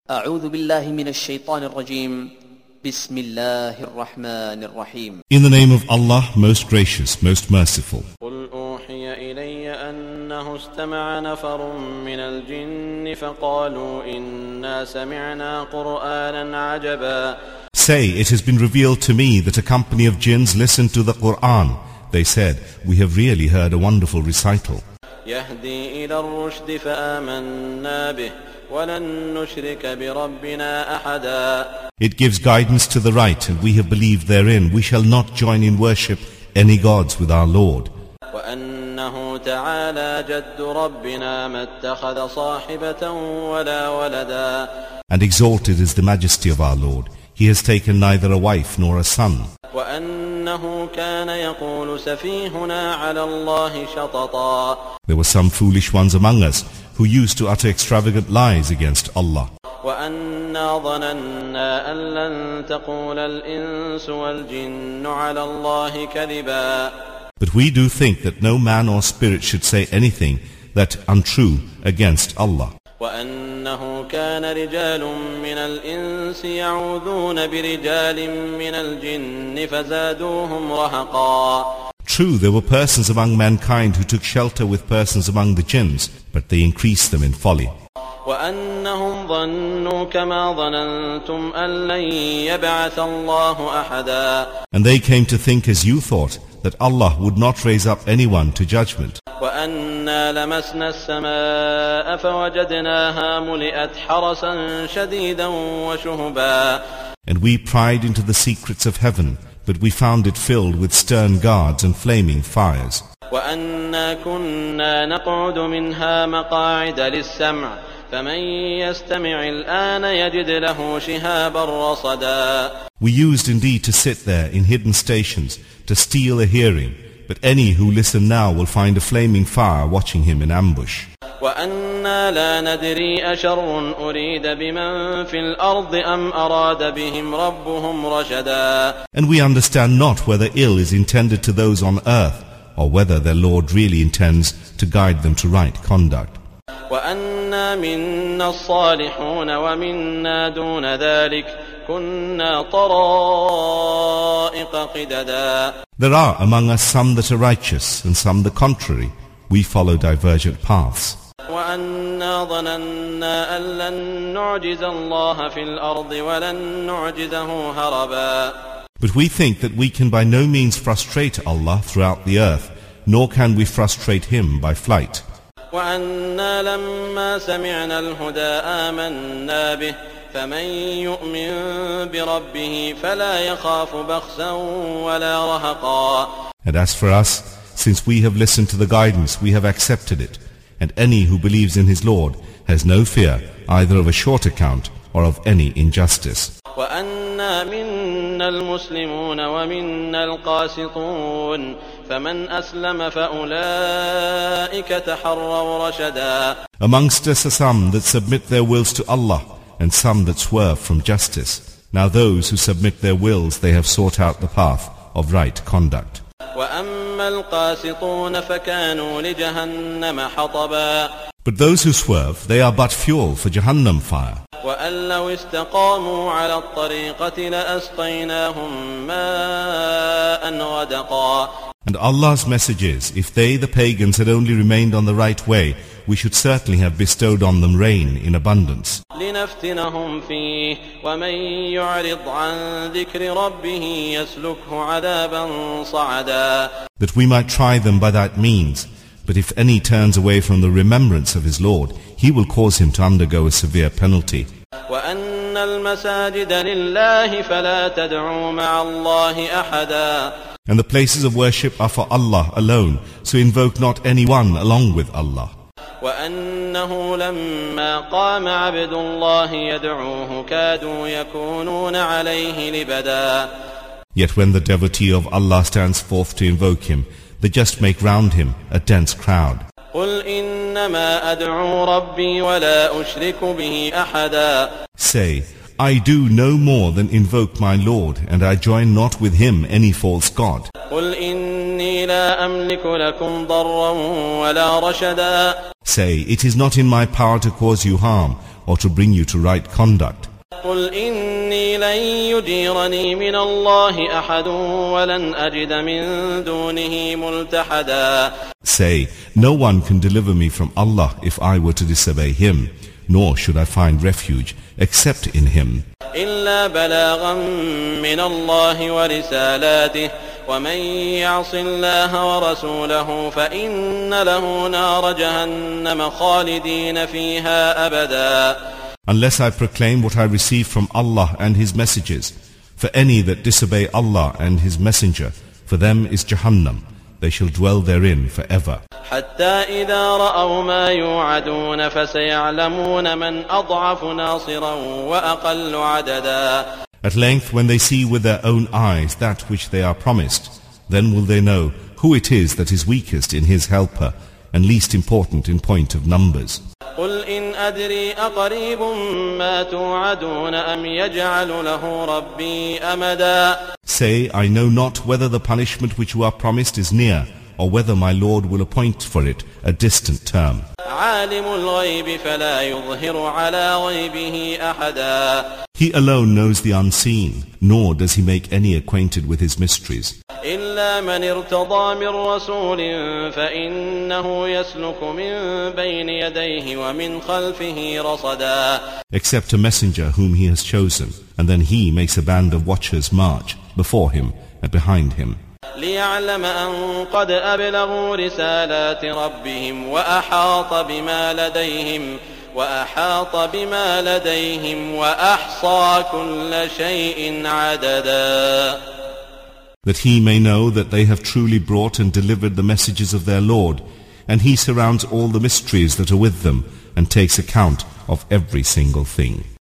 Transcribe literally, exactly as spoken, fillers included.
أعوذ بالله من الشيطان الرجيم بسم الله الرحمن الرحيم. In the name of Allah, most gracious, most merciful. قل أوحي إلي أنه استمع نفر من الجن فقالوا إنا سمعنا قرآنا عجبا. Say, it has been revealed to me that a company of jinns listened to the Qur'an. They said, we have really heard a wonderful recital. يهدي إلى الرشد فآمنا به ولن نشرك بربنا أحدا. It gives guidance to the right, and we have believed therein. We shall not join in worship any gods with our Lord. وأنه تعالى جد ربنا ما اتخذ صاحبة ولا ولدا. And exalted is the majesty of our Lord. He has taken neither a wife nor a son. وأنه كان يقول سفيهنا على الله شططا. There were some foolish ones among us who used to utter extravagant lies against Allah. وأنا ظننا أن لن تقول الإنس والجن على الله كذبا. But we do think that no man or spirit should say anything that untrue against Allah. وأنه كان رجال من الإنس يعوذون برجال من الجن فزادوهم رهقا. True, there were persons among mankind who took shelter with persons among the jinns, but they increased them in folly. وأنهم ظنوا كما ظننتم أن لن يبعث الله أحدا. And they came to think as you thought, that Allah would not raise up anyone to judgment. وأنا لمسنا السماء فوجدناها ملئت حرسا شديدا وشهبا. And we pried into the secrets of heaven, but we found it filled with stern guards and flaming fires. وأنا كنا نقعد منها مقاعد للسمع فمن يستمع الآن يجد له شهابا رصدا. We used indeed to sit there in hidden stations to steal a hearing, but any who listen now will find a flaming fire watching him in ambush. وأنا لا ندري أشر أريد بمن في الأرض أم أراد بهم ربهم رشدا. And we understand not whether ill is intended to those on earth, or whether their Lord really intends to guide them to right conduct. وأنا منا الصالحون ومنا دون ذلك كنا طرائق قددا. There are among us some that are righteous, and some the contrary. We follow divergent paths. وأنا ظننا أن لن نعجز الله في الأرض ولن نعجزه هربا. But we think that we can by no means frustrate Allah throughout the earth, nor can we frustrate Him by flight. وأنا لما سمعنا الهدى آمنا به فمن يؤمن بربه فلا يخاف بخسا ولا رهقا. And as for us, since we have listened to the guidance, we have accepted it, and any who believes in his Lord has no fear either of a short account or of any injustice. وأنا منا المسلمون ومنا القاسطون فمن أسلم فأولئك تحروا رشدا. Amongst us are some that submit their wills to Allah, and some that swerve from justice. Now those who submit their wills, they have sought out the path of right conduct. وأما القاسطون فكانوا لجهنم حطبا. But those who swerve, they are but fuel for Jahannam fire. وأن لو استقاموا على الطريقة لأسقيناهم ماء غدقا. And Allah's message is, if they, the pagans, had only remained on the right way, we should certainly have bestowed on them rain in abundance. لنفتنهم فيه ومن يعرض عن ذكر ربه يسلكه عذابا صعدا. That we might try them by that means. But if any turns away from the remembrance of his Lord, he will cause him to undergo a severe penalty. وأن المساجد لله فلا تدعوا مع الله أحدا. And the places of worship are for Allah alone, so invoke not anyone along with Allah. وأنه لما قام عبد الله يدعوه كادوا يكونون عليه لبدا. Yet when the devotee of Allah stands forth to invoke him, they just make round him a dense crowd. قل إنما أدعو ربي ولا أشرك به أحدا. Say, I do no more than invoke my Lord, and I join not with him any false god. قل إني لا أملك لكم ضرا ولا رشدا. Say, it is not in my power to cause you harm, or to bring you to right conduct. قل إني لن يجيرني من الله أحد ولن أجد من دونه ملتحدا. Say, no one can deliver me from Allah if I were to disobey Him, nor should I find refuge except in Him. إلا بلاغا من الله ورسالاته ومن يعص الله ورسوله فإن له نار جهنم خالدين فيها أبدا. Unless I proclaim what I receive from Allah and His messages, for any that disobey Allah and His messenger, for them is Jahannam, they shall dwell therein forever. حتى إذا رأوا ما يوعدون فسيعلمون من أضعف ناصرا وأقل عددا. At length, when they see with their own eyes that which they are promised, then will they know who it is that is weakest in his helper and least important in point of numbers. قل إن أدري أقريب ما توعدون أم يجعل له ربي أمدا. Say, I know not whether the punishment which you are promised is near, or whether my Lord will appoint for it a distant term. عالم الغيب فلا يظهر على غيبه أحدا. He alone knows the unseen, nor does He make any acquainted with His mysteries. إلا من ارتضى من رسول فإنه يسلك من بين يديه ومن خلفه رصدا. Except a messenger whom He has chosen, and then He makes a band of watchers march before Him and behind Him. ليعلم أن قد أبلغوا رسالات ربهم وأحاط بما لديهم وأحاط بما لديهم وأحصى كل شيء عددا. That He may know that they have truly brought and delivered the messages of their Lord, and He surrounds all the mysteries that are with them and takes account of every single thing.